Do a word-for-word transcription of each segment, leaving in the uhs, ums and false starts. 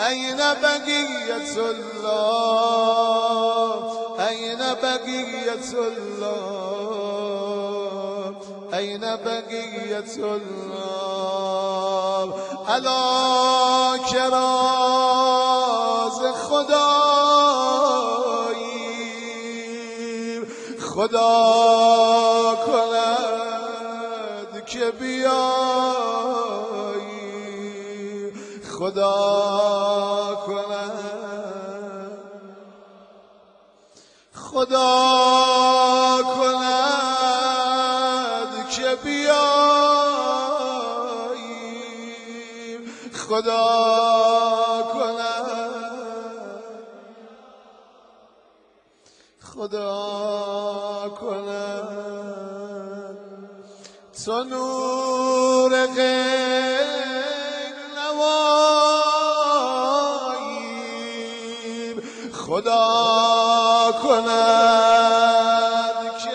أين بقية الله أين بقية الله أين بقية الله الا کراز خدایی خدا کند که بیایی خدا کند خدا کند که بیایی خدا کند خدا کند تو نور غیر نوایی خدا کند که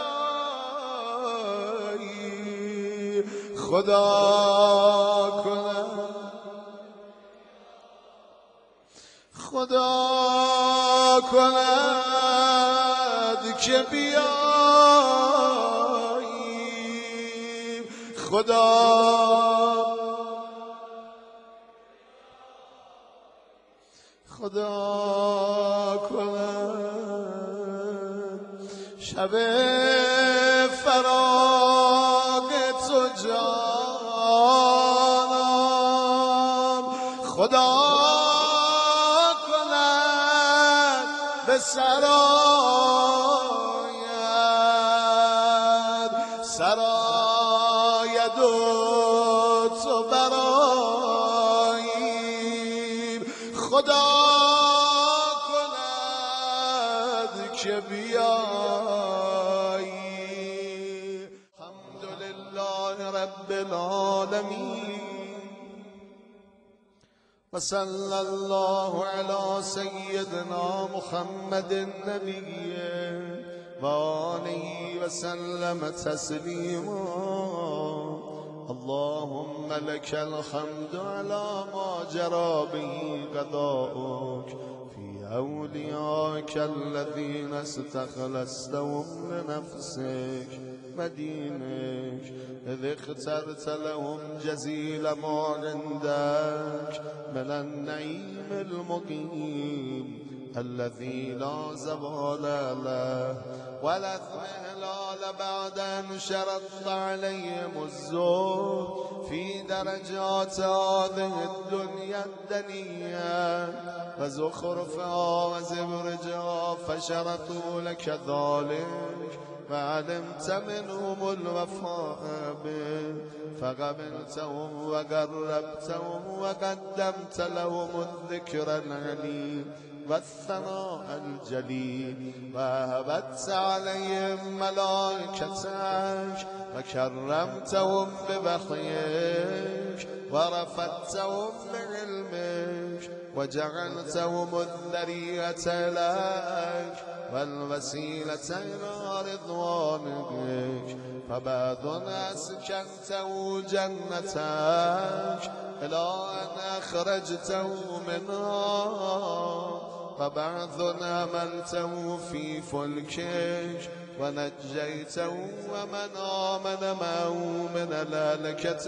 بیایی خدا کند خدا کند که بیایی خدا خدا کند شب فراق تو جانم خدا کند به سرایت سراید و تو براییم خدا که بیایی الحمدلله رب العالمین و صلی الله علی سیدنا محمد النبی و آله و سلم تسلیما اللهم لك الحمد على ما جرى به قضاؤك أولياءك الذين استخلصتهم لنفسك مدينك إذ اخترت لهم جزيل ما عندك من النعيم المقيم الذي لا زوال له ولا اضمحلال بعد أن شرطت عليهم الزهد في درجات هذه الدنيا الدنيا وزخرفها وزبرجها فشرطوا لك ذلك وعلمت منهم الوفاء به فقبلتهم وقربتهم وقدمت لهم الذكر العليم والثناء الجليل وهبت عليهم ملائكتك وكرمتهم بوحيك ورفعتهم بعلمك وجعلتهم الذرية لك والوسيلة إلى رضوانك فبعد أسكنته جنتك إلى أن أخرجته منها وبعض أملته في فلكك ونجيته ومن آمن معه من الهلكة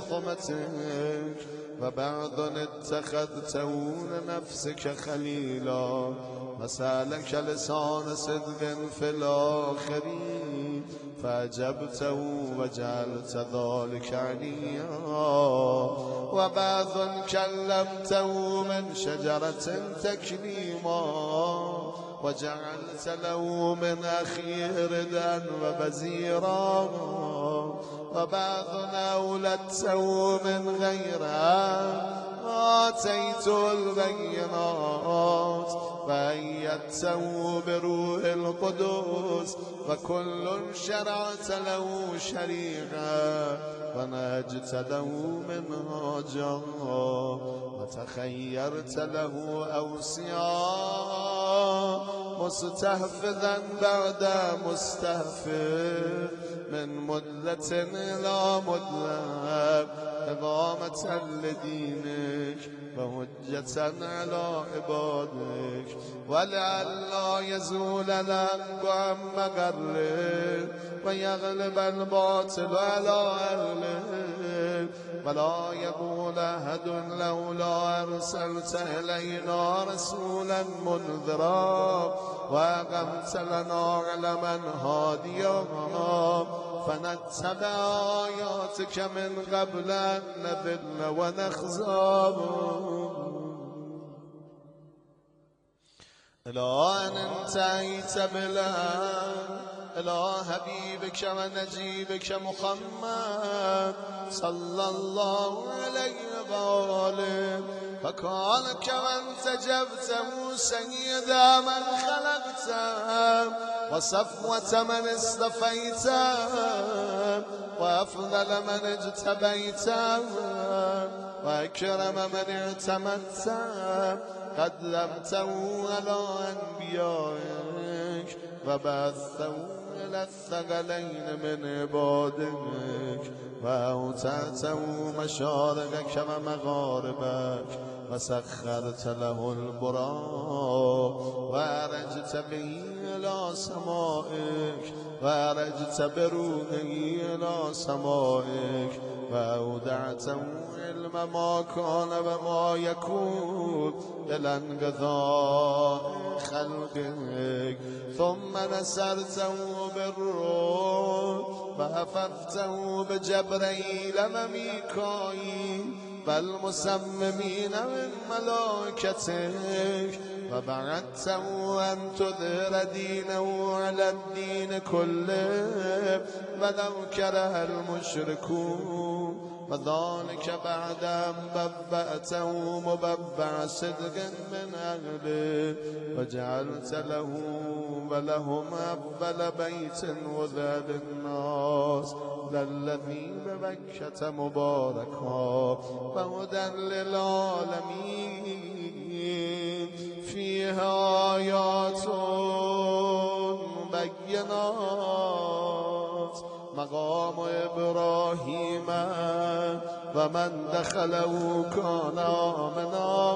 برحمتك وبعض اتخذته لنفسك خليلا وسألك لسان صدق في الآخرين فأجبته وجعلت ذلك عليا وبعض كلمته من شجرة تكليما وجعلت له من أخيه ردا وبزيرا وبعض أولدته من غيره آتيت البينات وأيدته بروح القدس وكل شرعت له شريعة ونجت له منهاجا وتخيرت له أوصياء مستحفظا بعد مستحفظ من مدة إلى مدة إقامة لدينك وحجة على عبادك ولئلا يزول الحق عن مقره ويغلب الباطل على أهله ولا يقول أحد لولا أرسلت إلينا رسولا منذرا وأقمت لنا علما هاديا فنتبع آياتك من قبل أن نذل ونخزى إلى أن انتهيت بالأمر إلى حبيبك ونجيبك محمد صلى الله عليه وآله فقال كمن تجبته سيد من خلقته وصفوة من اصطفيته وأفضل من اجتبيته وأكرم من اعتمدته قدمته على أنبيائك وبعثته إلى الثقلين من عبادك وأوتعته مشارقك ومغاربك وسخرت له البراق وأرجت به إلى سمائك وأرجت بروحه إلى سمائك وأودعته علم ما كان وما يكون إلى انقضاء خلقك ثم نسرته بالروح وحفظته بجبريل وميكائيل والمسممين من ملائكتك وبعثته أن تظهر دينه على الدين كله ولو كره المشركون وذلك بعد أن ببأته مببع صدق من أهله وجعلت له ولهم أفضل بيت وذا للناس للذي ببكة مباركا وهدى للعالمين فيها آيات بينات مقام إبراهيم ومن دخله كان آمنا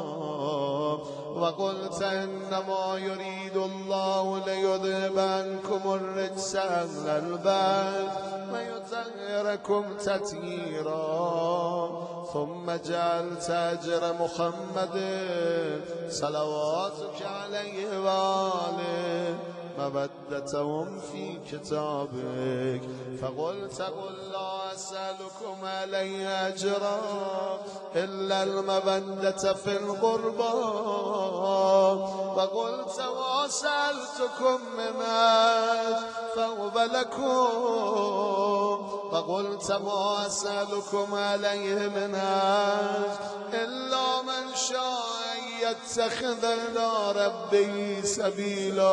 وقلت إنما يريد الله ليذهب عنكم الرجس أهل البيت ويطهركم تطهيرا ثم جعلت أجر محمد صلواتك عليه وآله مودتهم في كتابك فقلت قل لا أسألكم عليه أجرا إلا المودة في القربى وقلت وسألتكم من أجر فهو لكم وقلت ما أسألكم عليه من أجر إلا من شاء أن يتخذ إلى ربه سبيلا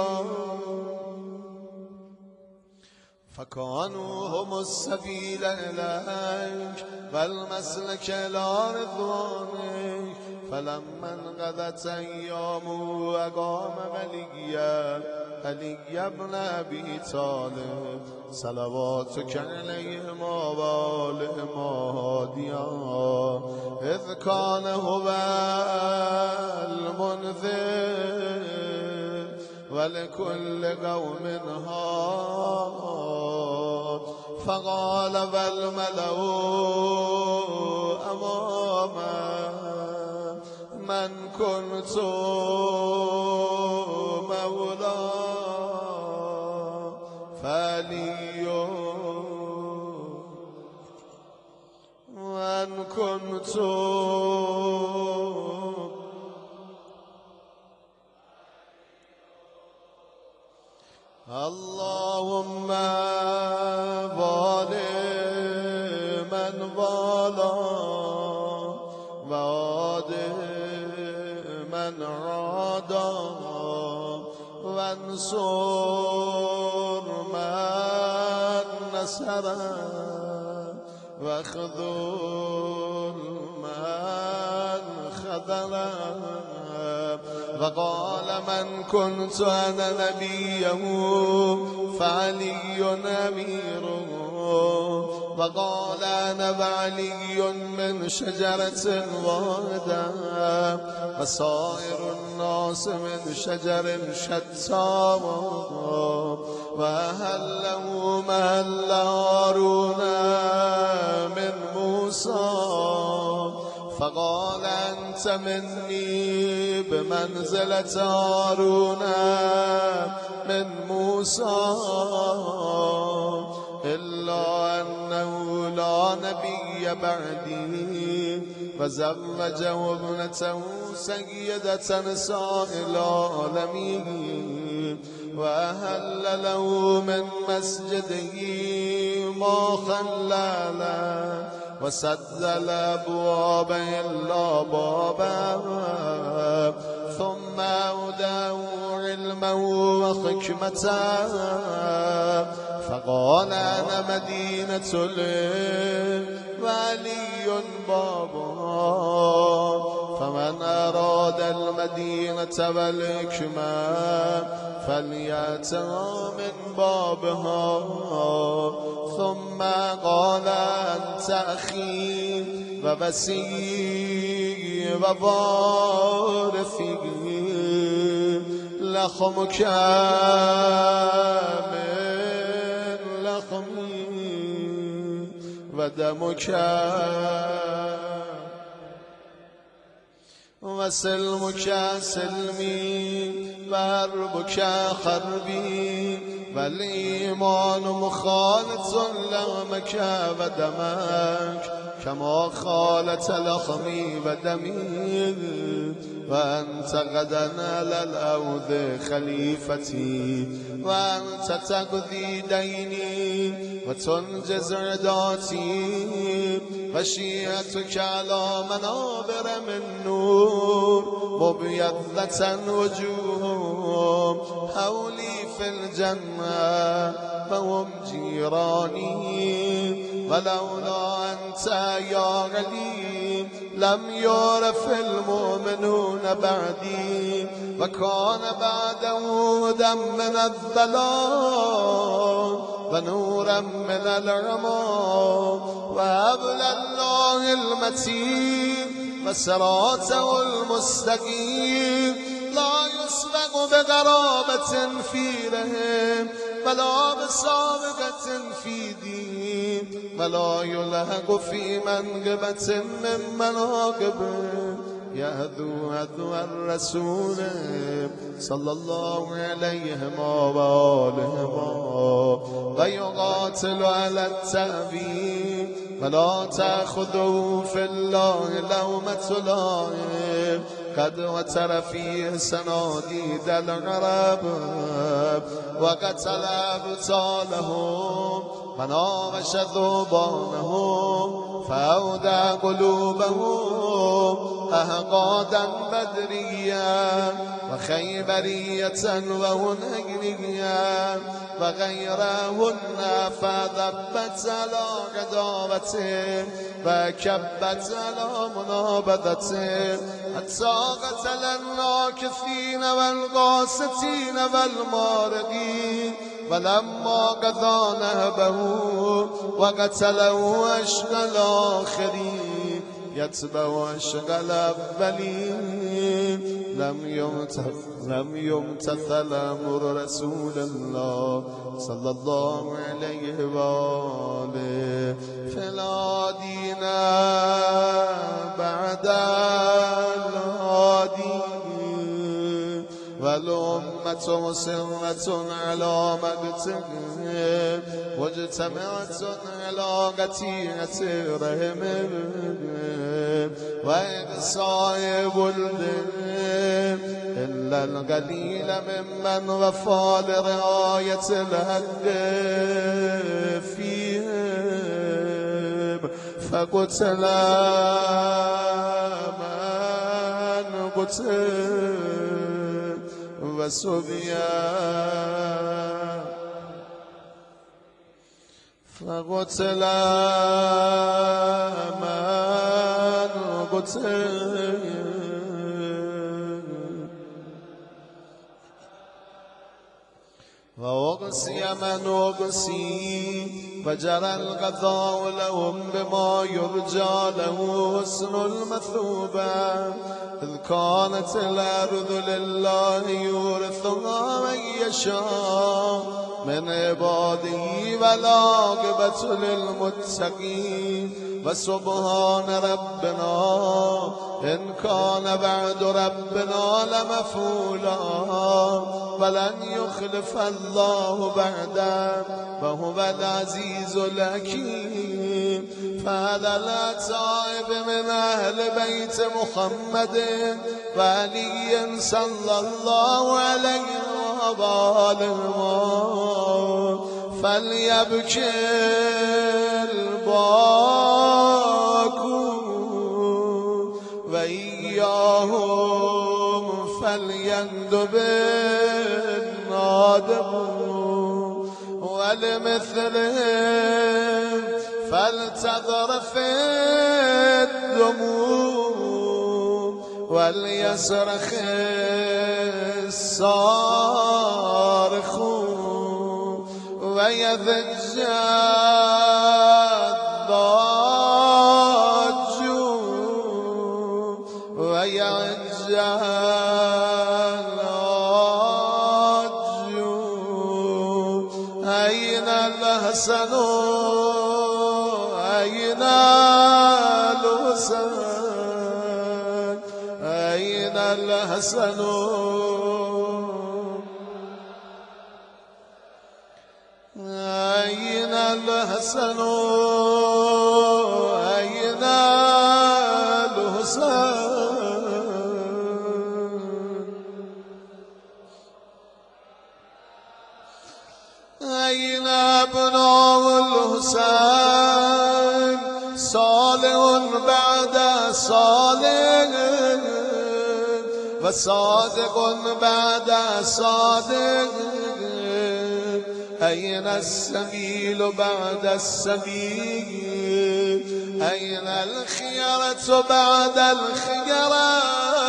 فكانوا هم السبيل إليك والمسلك إلى رضوانك فلما انقضت أيامه أقام وليا علي بن أبي طالب صلواتك عليهم وآلهم هاديا إذ كان هو المنذر ولكل قوم هاد فقال والملأ أمامه من كنت مولاه فلي من كنت اللهم والي من والاه وعاد من عاداه وانصر من نصره واخذل من خذله وقال من كنت أنا نبيه فعلي أميره وقال أنا وعلي من شجرة واحدة وسائر الناس من شجر شتى وهل له مهل هارون من موسى فقال أنت مني بمنزلة هارون من موسى إلا أنه لا نبي بعدي وزوجه ابنته سيدة نساء العالمين وأهل له من مسجده ما خلل وسد الأبواب إلا بابا ثم أوداه علما وحكمة فقال أنا مدينة وعلي بابا فمن أراد المدينة والحكمة فليأتها من بابها ثم قال أنت أخي ووسي ووارثي لخمك من لخمي ودمك وسلمك سلمي وحربك حربي والإيمان مخالط لحمك ودمك كما خالت لحمي ودمي وأنت غدا على الأرض خليفتي وأنت تقضي ديني وتنجز عداتي وشيعتك على منابر من نور مبيضة وجوههم حولي في الجنة وهم جيراني ولولا أنت يا علي لم يعرف المؤمنون بعدي وكان بعده هدى من الضلال ونورا من العمى وحبل الله المتين وصراطه المستقيم لا يسبق بغرابة في رحم ولا بسابقة في دين ولا يلحق في منقبة من مناقبه يهدو هدو الرسول صلى الله عليه وآله ويقاتل على التأبيد ولا تأخذه في الله لومة لائم قد وتر فيه سناديد العرب وقتل أبطالهم وناوش ذوبانهم فأودى قلوبهم أهقادا بدريا وخيبرية وهنينيا وغيرهن فذبت على عداوته وكبت على منابذته حتى قتل الناكثين والقاسطين والمارقين ولما قضى نهبه وقتله أشقى الآخرين يتبع أشقى الأولين لم يمتثل لم يمتثل أمر رسول الله صلى الله عليه وآله فلا دين بعد الهادي والأمة مصرة على مقتهم مجتمعة على قتيعة رحمهم وإقصاء ولدهم إلا القليل ممن وفى لرعاية الحق فيهم فقتل من قتل وسبيا فقتل من قتل وأغسي من أغسي فجرى القضاء لهم بما يرجى له حسن المثوبة إذ كانت الأرض لله يورثها من يشاء من عباده والعاقبة للمتقين وسبحان ربنا إن كان بعد ربنا لمفعولا ولن يخلف الله بعده وهو العزيز الحكيم. فعلى الأتائب من أهل بيت محمد وعلي صلى الله عليه وآله فليبكي الباكون وإياهم فليندب النادمون ولمثلهم فلتذرف الدموع وليصرخ الصارخون ويضج الضاجون ويعج العاجون. أين الحسن أين الحسن أين الحسن أين الحسن أين الحسن أين أبناء الحسين صالح بعد صالح وصادق بعد صادق. أين السبيل بعد السبيل أين الخيرة بعد الخيرة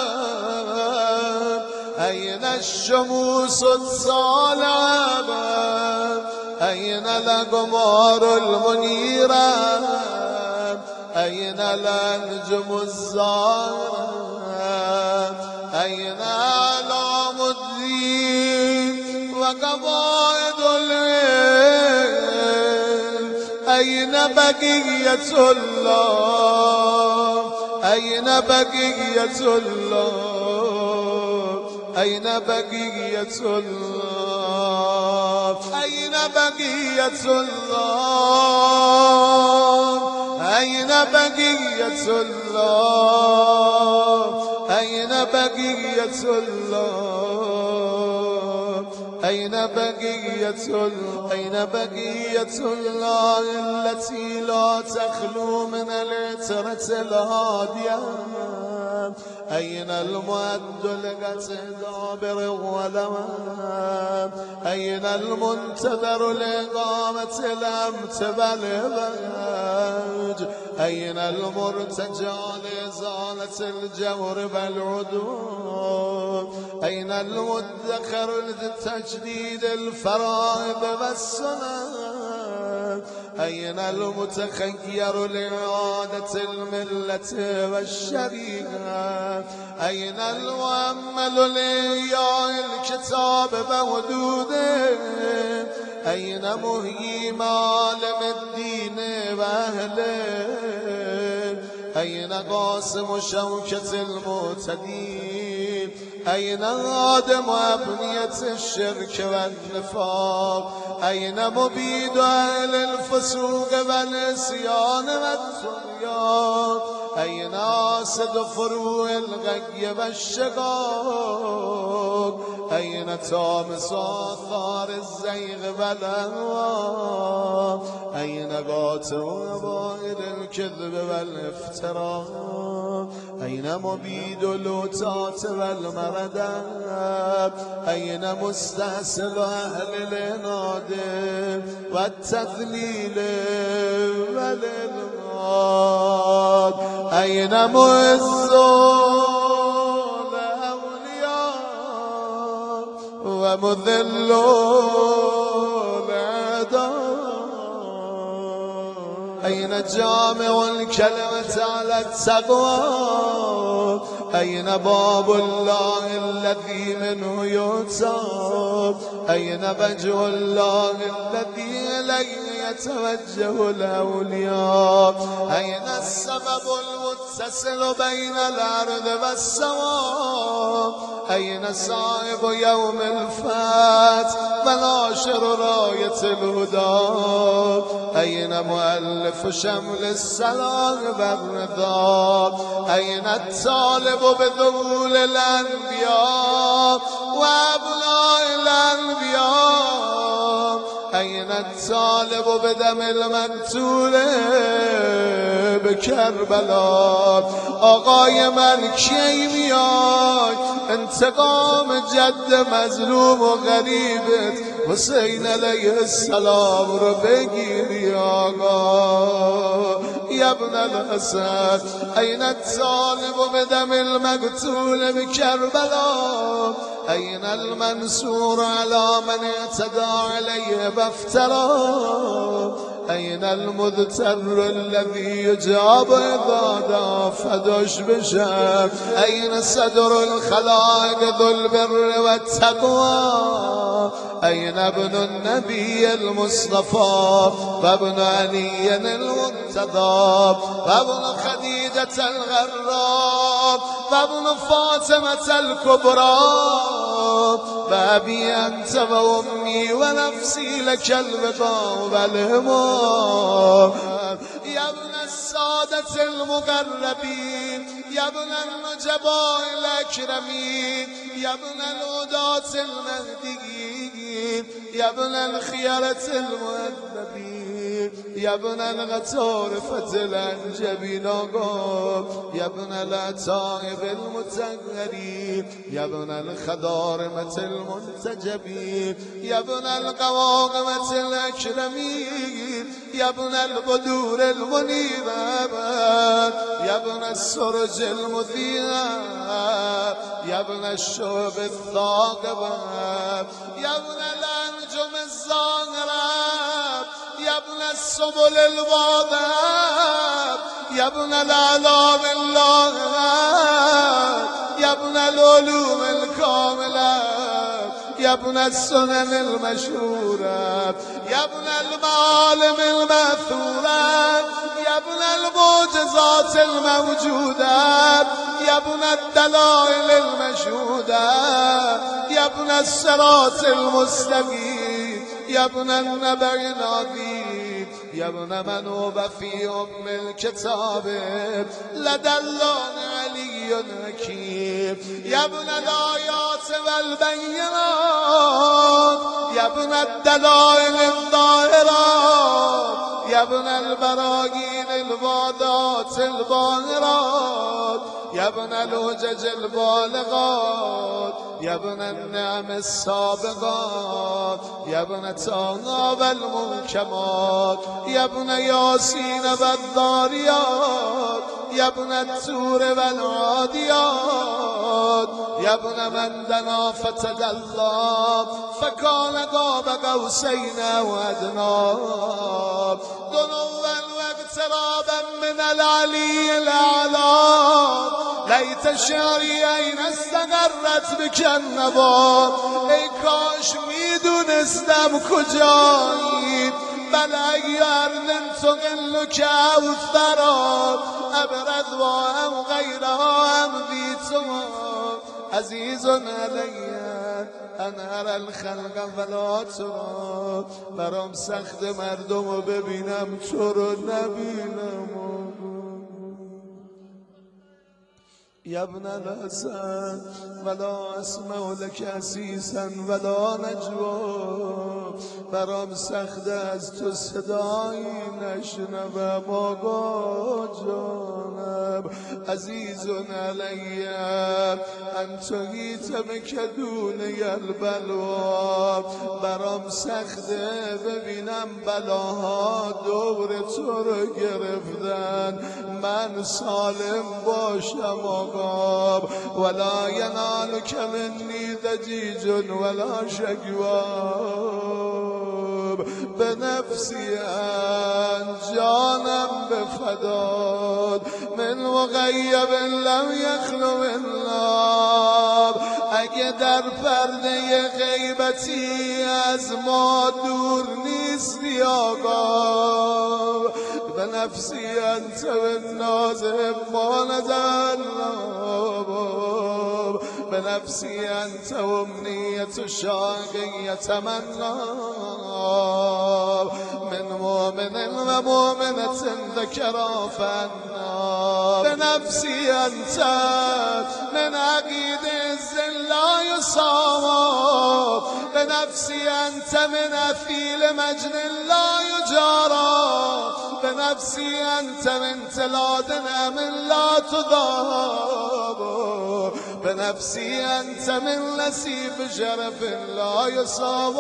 أين الشموس الصالعة أين الأقمار المنيرة أين الأنجم الزاهرة أين أعلام الدين وقواعد العلم أين بقية الله أين بقية الله أين بقية الله أين بقية الله أين بقية الله أين بقية الله أين بقية الله أين بقية الله التي لا تخلو من العترة الهادية أين المؤد لقتدابر الظلمات أين المنتظر لإقامة الأمت والإباج أين المرتجى لإزالة الجور والعدوان أين المدخر لتجديد الفرائض والسنن أين المتخير لإعادة الملة والشريعة أين المؤمل لإحياء الكتاب وحدوده أين مهيي معالم الدين وأهله أين قاسم شوكة المعتدين أين هادم أبنية الشرك والنفاق أين مبيد أهل الفسوق والعصيان والطغيان أين حاسد فروع الغي والشقاق أين طامس آثار الزيغ والأهواء أين قاطع وبائل الكذب والافتراء أين مبيد اللوتات والمردات أين مستحسن أهل العناد والتذليل والإلغاد أين معز الأولياء ومذل الأعداء أين جامع الكلمة على التقوى أين باب الله الذي منه يؤتى أين وجه الله الذي إليه يتوجه الأولياء أين السبب المتصل بين الأرض والسماء أين صاحب يوم الفتح وناشر راية الهدى أين مؤلف شمل السلام والرضا أين الطالب بذول الأنبياء وأبناء الأنبياء أين الطالب بدم المقتول بكربلاء آقای من کی میای انتقام جد مظلوم و غریبت حسین علیه السلام رو بگیری آقا یا ابن الحسن أين الطالب بدم المقتول بكربلاء أين المنصور على من اعتدى عليه وافترى أين المضطر الذي يجاب إذا دافدش بشه أين صدر الخلائق ذو البر والتقوى أين ابن النبي المصطفى وابن علي المرتضى وابن خديجة الغراء وابن فاطمة الكبرى وأبي أنت وأمي ونفسي لك البقاء والهمام يا ابن السادة المقربين يا ابن النجباء الأكرمين يا ابن الهداة المهديين يا ابن الخيرة المؤدبين يا ابن الغطارفة الأنجبين يا ابن الأتائب المتغرين يا ابن الخضارمة المنتجبين يا ابن القواقمة الأكرمين يا ابن البدور المنيرة يا ابن السرج المذيعة يا ابن الشعب الثاقبة يا ابن الأنجم الزاهرة يا ابن السبل الواضحة يا ابن الأعلام اللاهرة يا ابن العلوم الكاملة يا ابن السنن المشهورة يا ابن المعالم المأثورة يا ابن المعجزات الموجودة يا ابن الدلائل المشهودة يا ابن الصراط المستقيم يا ابن النبأ العظيم يا ابن من هو في أم الكتاب لدى الله علي حكيم يا ابن الآيات والبينات يا ابن الدلائل الظاهرات يا ابن البراهين الواضحات الباهرات يا ابن الحجج البالغات يا ابن النعم السابقات يا ابن طه والمنكمات يا ابن ياسين والذاريات يا ابن التور والعاديات يا ابن من دنا فتدلى فكان قاب قوسين وادنى دنوا واقترابا من العلي الاعلى ليت شعری این استقرت بک النوا ای کاش میدونستم کجایی بل اگر ننتقل كأوثرا ابرد و هم غیرها هم بیتما عزیز علی انهر الخلق ولا ترا برام سخت مردم رو ببینم تو رو نبینم یا ابن الحسن ولا اسمع لك عسیسا ولا نجوا برام سخت از تو صدایی نشنوم آقا جانم عزیز علی انت هیتم کدونه البلوا برام سخته ببینم بلاها دور تو رو گرفتن من سالم باشم آقا ولا ینال که منی دجیج ولا شکواب به نفسی جانم بفداد من مغیب لم یخلو الله اگه در پرده غیبتی از ما دور نیستی آقا به نفسی انت بالناز ما نزل به نفسی انت امنیت شاقی یتمنا من مؤمن و مؤمنة ذکرا فنا به نفسی انت من عقید لا يصاب به نفسی انت من اثیل مجن لا یجارا به نفسی انت من تلاد نعم لا تضاب به نفسی انت من نصیب شرف لا یصاب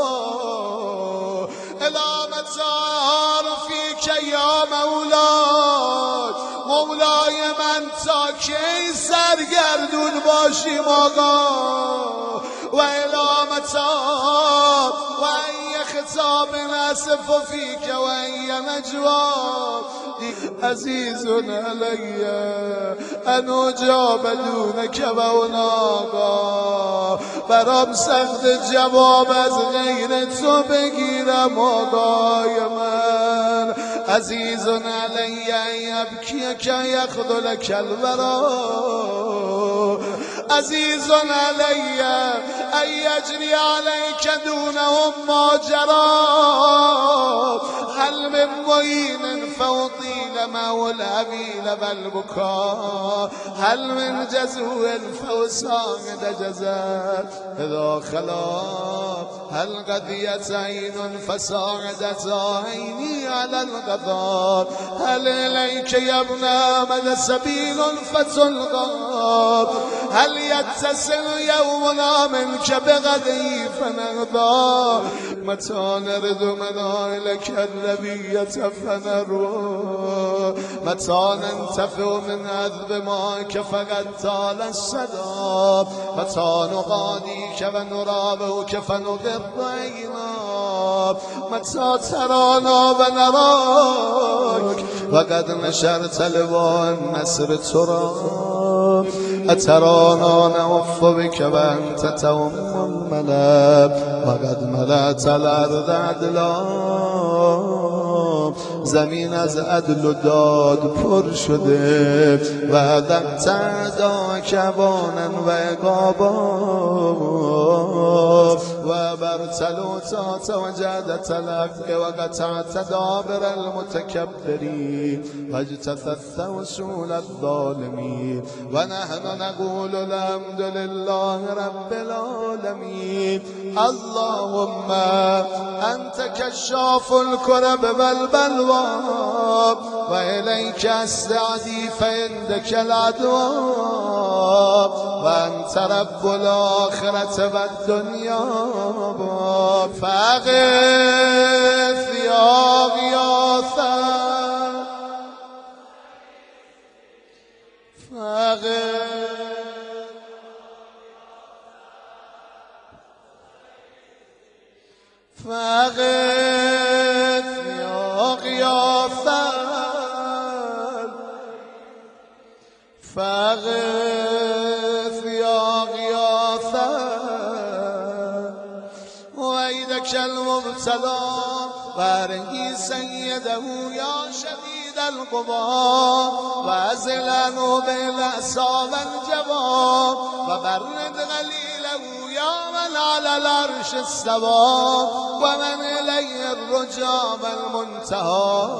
الامت عارفی که یا مولای مولای من تا کی سرگردون باشیم آقا و الامت و ای خطاب نصف فیک و ای نجواب عزیز علی ان اجاب دونک و آقا برام سخت جواب از غیر تو بگیرم آقای من عزیز علی ابکی که یخذلک الورا عزیز علی ای یجری علیک دونهم ماجرا هل من معین فوطیل مول عبیل والبکا هل من جزوع فوسام جزر اذا خلا هل قضیت عین فساعدت عینی علی القضا هل الیک یبن احمد سبیل فتلقا هل یتصل یومنا منک بغدی فنرضا متى نرد منائلک النبیت فنروى متى ننتفع من عذب ماک فقد طال الصدا متى نقاضیک و نراوک فنقر عینا متى ترانا و نراک وقد نشرت لواء النصر ترا اترانا نعف بك وانت توم الملأ وقد ملأت الارض عدلا زمین از عدل و داد پر شده و عدت اعدا کبانا و عقابا و برتلو تات و جدت الحق و قطعت دابر المتکبرین و اجتثثت وصول الظالمین و نحن نقول الحمد لله رب العالمین اللهم انت کشاف الکرب والبلوى و الیک استعدی فعندک العدوى و انت رب الاخرة و الدنیا فاغث یا غیاثا فاغث یا غیاثا فاغث یا غیاثا وعیدک المبتلا وارهی سیده یا شدید القوا و ازلنو بالعصا و الجواب و برد غلیله يا من على العرش استوى ومن إليه الرجى والمنتهى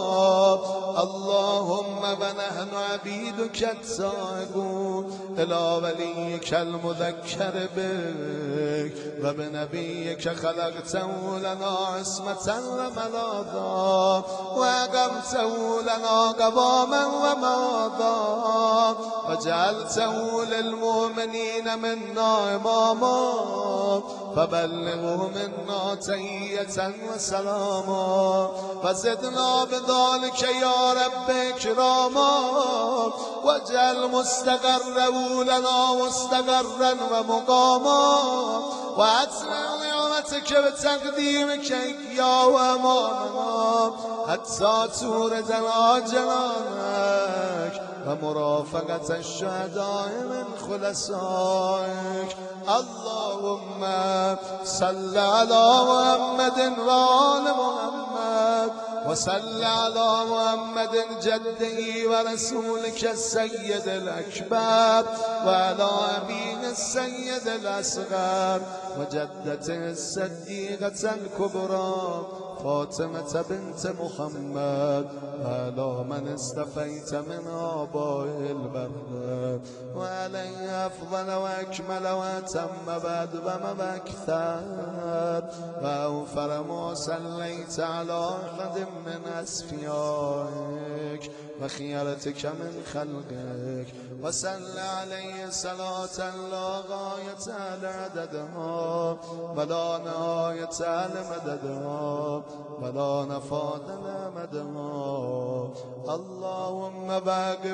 اللهم ونحن عبيدك التائبون إلى وليك المذكر بك وبنبيك خلقته لنا عصمة وملاذا وأقمته لنا قواما وماذا وجعلته للمؤمنين منا إماما فبلغه منا تحية وسلاما وزدنا بذلك يا رب إكراما واجعل مستقره لنا مستقرا ومقاما وأتمم نعمتك بتقديمك يا وأمامنا حتى توردنا جنانك ومرافقة الشهداء من خلصائك اللهم صل على محمد وآل محمد وصل على محمد جده ورسولك السيد الأكبر وعلى أبيه السيد الأصغر وجدته الصديقة الكبرى فاطمة بنت محمد وعلى من استفيت من آباء البر وعليه أفضل وأكمل وأتم بعد وما أكثر وأوفر ما صليت على أحد من أسفيائك وخيرتك من خلقك وصل عليه صلاة لا غاية لعددها ولا نهاية لمددها ولا نفاد لمدها اللهم باقم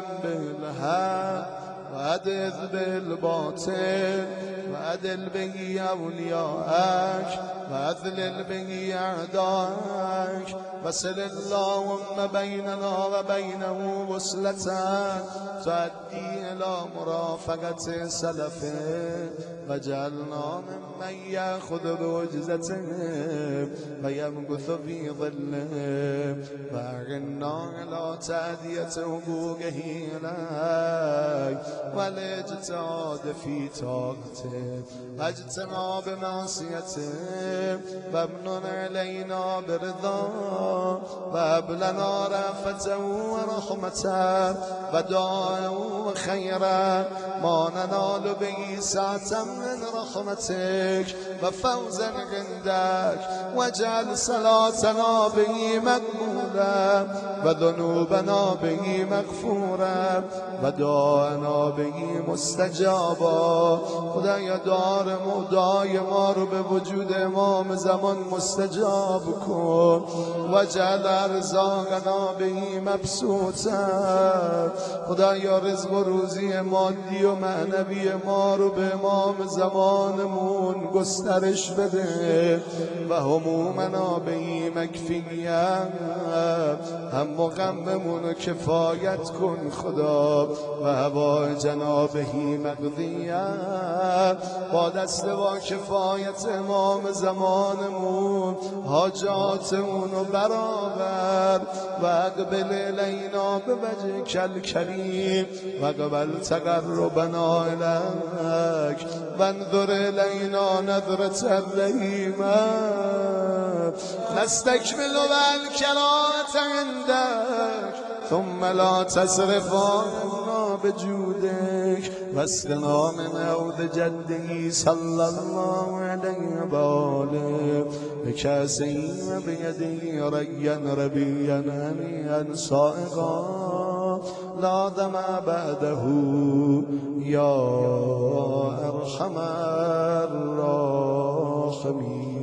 بالحق وأدذ بالباطل وأدل به أولياءك وأذلل به أعداءك وصل اللهم بيننا وبينه وصلة تؤدي إلى مرافقة سلفه وجعلنا ممن يأخذ بعجزته ويمكث في ظله وأعنا على تأدية حقوقه إليك والاجتهاد في طاعته واجتناب معصيته وامنن علينا برضاه وهب لنا رأفته ورحمته ودعاءه وخيرا ما ننال به سعة من رحمتك وفوزا عندك واجعل صلاتنا به مقبولا وذنوبنا به مغفورا ودعاءنا به مستجابا خدایا دار مدعای ما رو به وجود امام زمان مستجاب کن واجعل ارزاقنا به مبسوطا خدایا رزق و روزی مادی و معنوی ما رو به امام زمانمون گسترش بده و همومنا به مکفیه هم و غممون کفایت کن خدا و هوای جنابهی مقضیه با دست با کفایت امام زمانمون حاجاتمون رو برآور و اقبل الینا به وجه کل کریم و قبل تقربنا الیک و انظر الینا نظرة الرحیمه نستکمل والکرامة عندك ثم لا تصرف عنا بجودك واسقنا من عود جده صلى الله عليه وآله بكاسه وبيده ريا ربيا هنيئا صائغا لا دمع بعده يا أرحم الراحمين.